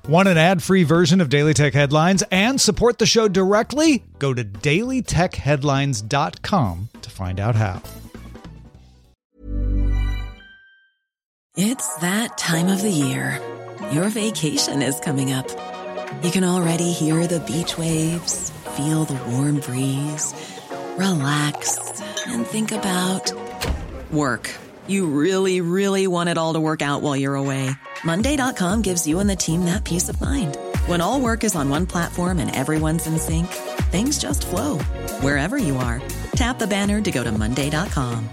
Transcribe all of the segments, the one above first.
Want an ad-free version of Daily Tech Headlines and support the show directly? Go to dailytechheadlines.com to find out how. It's that time of the year. Your vacation is coming up. You can already hear the beach waves, feel the warm breeze, relax, and think about work. You really, really want it all to work out while you're away. Monday.com gives you and the team that peace of mind. When all work is on one platform and everyone's in sync, things just flow. Wherever you are, tap the banner to go to Monday.com.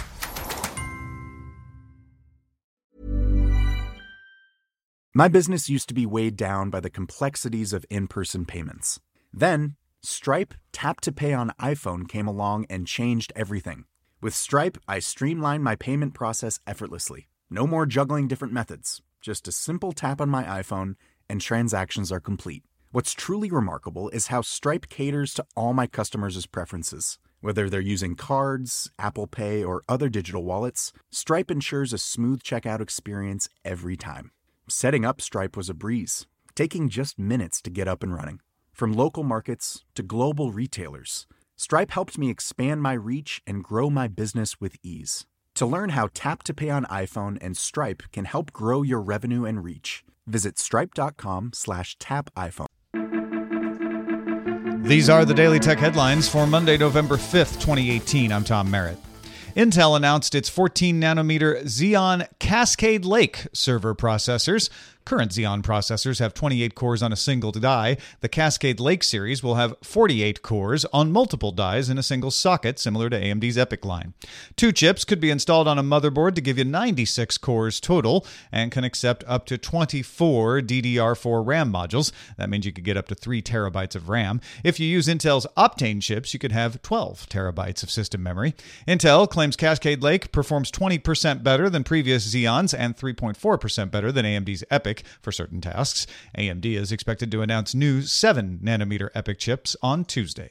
My business used to be weighed down by the complexities of in-person payments. Then, Stripe Tap to Pay on iPhone came along and changed everything. With Stripe, I streamlined my payment process effortlessly. No more juggling different methods. Just a simple tap on my iPhone and transactions are complete. What's truly remarkable is how Stripe caters to all my customers' preferences. Whether they're using cards, Apple Pay, or other digital wallets, Stripe ensures a smooth checkout experience every time. Setting up Stripe was a breeze, taking just minutes to get up and running. From local markets to global retailers, Stripe helped me expand my reach and grow my business with ease. To learn how Tap to Pay on iPhone and Stripe can help grow your revenue and reach, visit stripe.com/tapiphone. These are the Daily Tech Headlines for Monday, November 5th, 2018. I'm Tom Merritt. Intel announced its 14-nanometer Xeon Cascade Lake server processors. Current Xeon processors have 28 cores on a single die. The Cascade Lake series will have 48 cores on multiple dies in a single socket, similar to AMD's EPYC line. 2 chips could be installed on a motherboard to give you 96 cores total and can accept up to 24 DDR4 RAM modules. That means you could get up to 3 terabytes of RAM. If you use Intel's Optane chips, you could have 12 terabytes of system memory. Intel claims Cascade Lake performs 20% better than previous Xeons and 3.4% better than AMD's EPYC for certain tasks. AMD is expected to announce new 7-nanometer EPYC chips on Tuesday.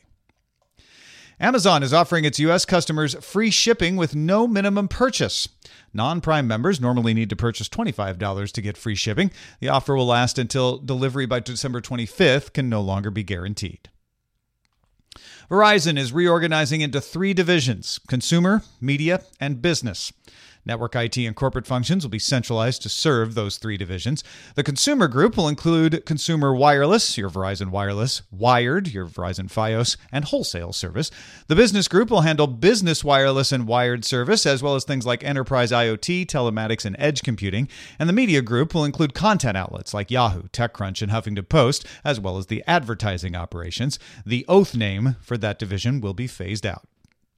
Amazon is offering its U.S. customers free shipping with no minimum purchase. Non-Prime members normally need to purchase $25 to get free shipping. The offer will last until delivery by December 25th can no longer be guaranteed. Verizon is reorganizing into 3 divisions: consumer, media, and business. Network IT and corporate functions will be centralized to serve those 3 divisions. The consumer group will include consumer wireless, your Verizon Wireless, wired, your Verizon Fios, and wholesale service. The business group will handle business wireless and wired service, as well as things like enterprise IoT, telematics, and edge computing. And the media group will include content outlets like Yahoo, TechCrunch, and Huffington Post, as well as the advertising operations. The Oath name for that division will be phased out.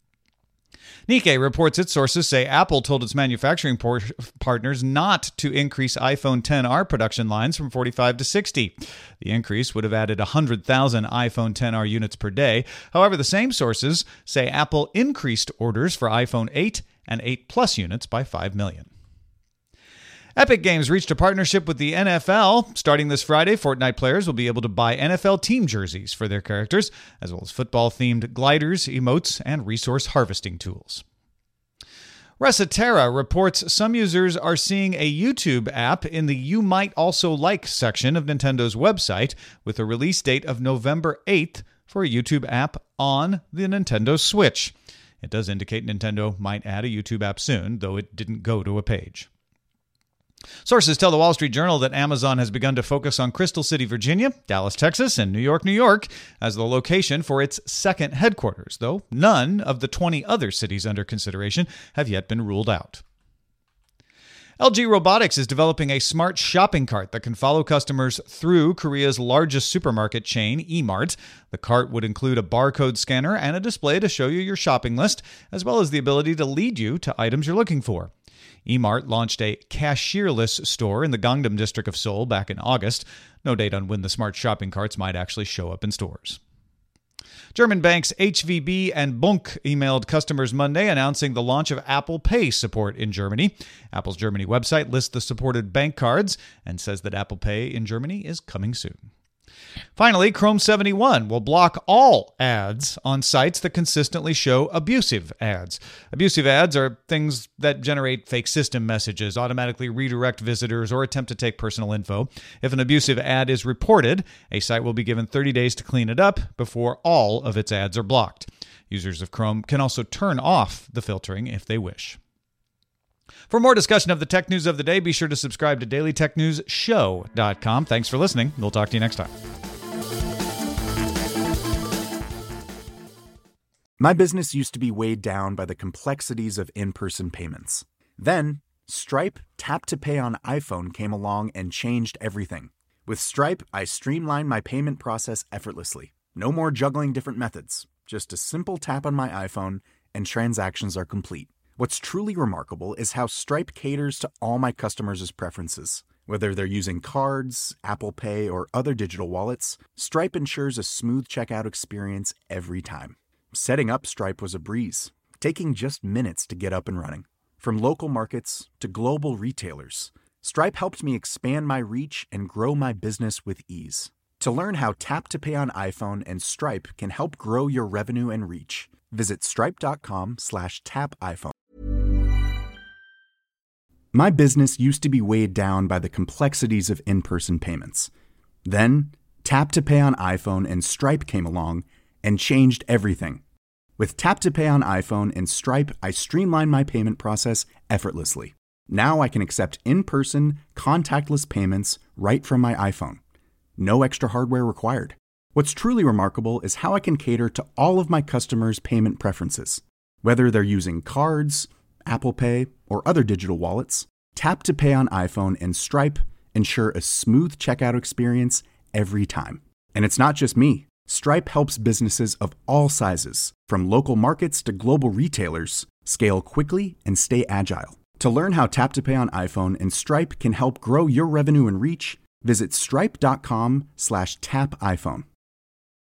Nikkei reports its sources say Apple told its manufacturing partners not to increase iPhone XR production lines from 45 to 60. The increase would have added 100,000 iPhone XR units per day. However, the same sources say Apple increased orders for iPhone 8 and 8 Plus units by 5 million. Epic Games reached a partnership with the NFL. Starting this Friday, Fortnite players will be able to buy NFL team jerseys for their characters, as well as football-themed gliders, emotes, and resource harvesting tools. Recetera reports some users are seeing a YouTube app in the You Might Also Like section of Nintendo's website, with a release date of November 8th for a YouTube app on the Nintendo Switch. It does indicate Nintendo might add a YouTube app soon, though it didn't go to a page. Sources tell the Wall Street Journal that Amazon has begun to focus on Crystal City, Virginia, Dallas, Texas, and New York, New York as the location for its second headquarters, though none of the 20 other cities under consideration have yet been ruled out. LG Robotics is developing a smart shopping cart that can follow customers through Korea's largest supermarket chain, E-Mart. The cart would include a barcode scanner and a display to show you your shopping list, as well as the ability to lead you to items you're looking for. E-Mart launched a cashierless store in the Gangnam district of Seoul back in August. No date on when the smart shopping carts might actually show up in stores. German banks HVB and Bunk emailed customers Monday announcing the launch of Apple Pay support in Germany. Apple's Germany website lists the supported bank cards and says that Apple Pay in Germany is coming soon. Finally, Chrome 71 will block all ads on sites that consistently show abusive ads. Abusive ads are things that generate fake system messages, automatically redirect visitors, or attempt to take personal info. If an abusive ad is reported, a site will be given 30 days to clean it up before all of its ads are blocked. Users of Chrome can also turn off the filtering if they wish. For more discussion of the tech news of the day, be sure to subscribe to dailytechnewsshow.com. Thanks for listening. We'll talk to you next time. My business used to be weighed down by the complexities of in-person payments. Then, Stripe Tap to Pay on iPhone came along and changed everything. With Stripe, I streamlined my payment process effortlessly. No more juggling different methods. Just a simple tap on my iPhone and transactions are complete. What's truly remarkable is how Stripe caters to all my customers' preferences. Whether they're using cards, Apple Pay, or other digital wallets, Stripe ensures a smooth checkout experience every time. Setting up Stripe was a breeze, taking just minutes to get up and running. From local markets to global retailers, Stripe helped me expand my reach and grow my business with ease. To learn how Tap to Pay on iPhone and Stripe can help grow your revenue and reach, visit stripe.com/tapiphone. My business used to be weighed down by the complexities of in-person payments. Then, Tap to Pay on iPhone and Stripe came along and changed everything. With Tap to Pay on iPhone and Stripe, I streamlined my payment process effortlessly. Now I can accept in-person, contactless payments right from my iPhone. No extra hardware required. What's truly remarkable is how I can cater to all of my customers' payment preferences. Whether they're using cards, Apple Pay, or other digital wallets, Tap to Pay on iPhone and Stripe ensure a smooth checkout experience every time. And it's not just me. Stripe helps businesses of all sizes, from local markets to global retailers, scale quickly and stay agile. To learn how Tap to Pay on iPhone and Stripe can help grow your revenue and reach, visit stripe.com/tapiphone.